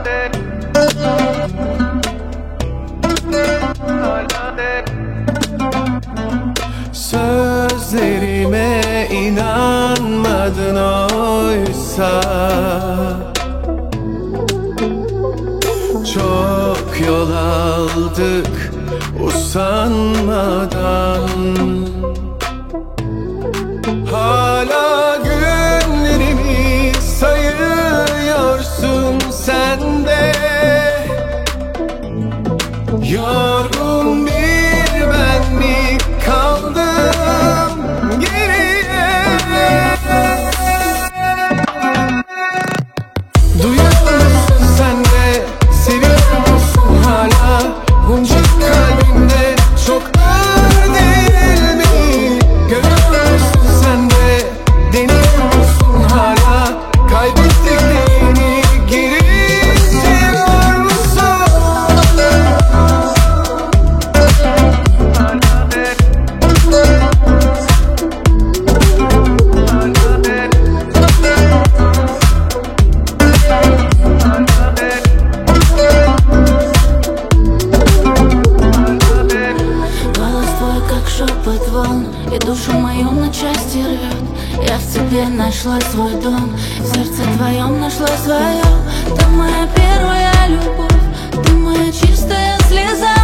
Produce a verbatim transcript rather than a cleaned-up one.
Sözlerime inanmadın oysa. Çok yol aldık usanmadan. Hala günlerimi sayıyorsun sen de. Yorgun bir ben mi kaldım geriye? Duyuyor musun sen de? Seviyor musun hala? Bunca kalbimde çok ağır değil mi? Görüyor musun sen de? Deniyor musun hala? Kaybettiklerini geri seviyor musun? Голос твой, как шепот волн, и душу мою на части рвет. Я в тебе нашла свой дом, в сердце твоем нашла свое. Ты моя первая любовь, ты моя чистая слеза.